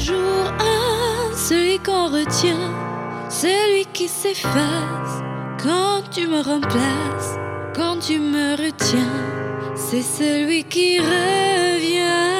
jour un, celui qu'on retient, celui qui s'efface quand tu me remplaces, quand tu me retiens, c'est celui qui revient.